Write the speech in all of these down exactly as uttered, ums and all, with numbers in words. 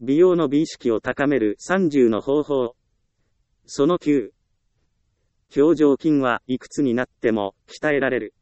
美容の美意識を高めるさんじゅうの方法。そのきゅう。表情筋はいくつになっても鍛えられる。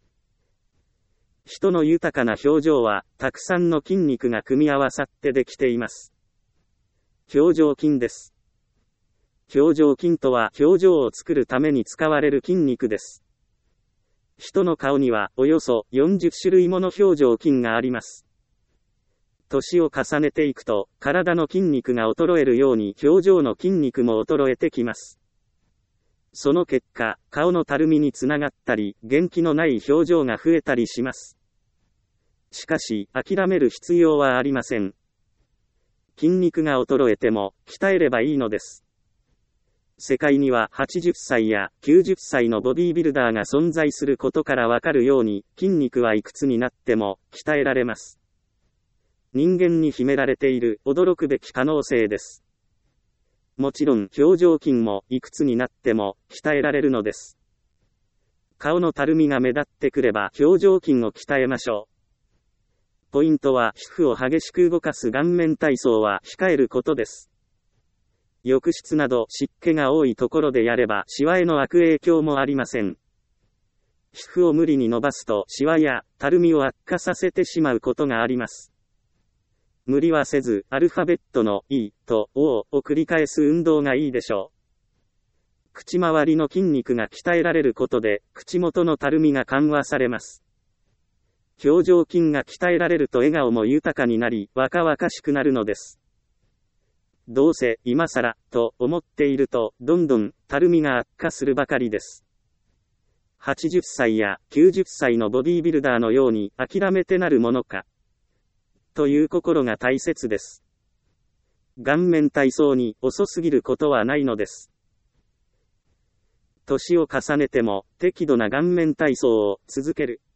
人の豊かな表情はたくさんの筋肉が組み合わさってできています。表情筋です。表情筋とは表情を作るために使われる筋肉です。人の顔にはおよそよんじゅっしゅるいもの表情筋があります。年を重ねていくと体の筋肉が衰えるように表情の筋肉も衰えてきます。その結果、顔のたるみにつながったり、元気のない表情が増えたりします。しかし、諦める必要はありません。筋肉が衰えても、鍛えればいいのです。世界にははちじゅっさいやきゅうじゅっさいのボディービルダーが存在することからわかるように、筋肉はいくつになっても、鍛えられます。人間に秘められている驚くべき可能性です。もちろん表情筋もいくつになっても鍛えられるのです。顔のたるみが目立ってくれば表情筋を鍛えましょう。ポイントは皮膚を激しく動かす顔面体操は控えることです。浴室など湿気が多いところでやればシワへの悪影響もありません。皮膚を無理に伸ばすとシワやたるみを悪化させてしまうことがあります。無理はせず、アルファベットの E と O を繰り返す運動がいいでしょう。口周りの筋肉が鍛えられることで、口元のたるみが緩和されます。表情筋が鍛えられると笑顔も豊かになり、若々しくなるのです。どうせ、今更、と思っていると、どんどん、たるみが悪化するばかりです。はちじゅっさいやきゅうじゅっさいのボディービルダーのように、諦めてなるものか。という心が大切です。顔面体操に遅すぎることはないのです。年を重ねても適度な顔面体操を続ける。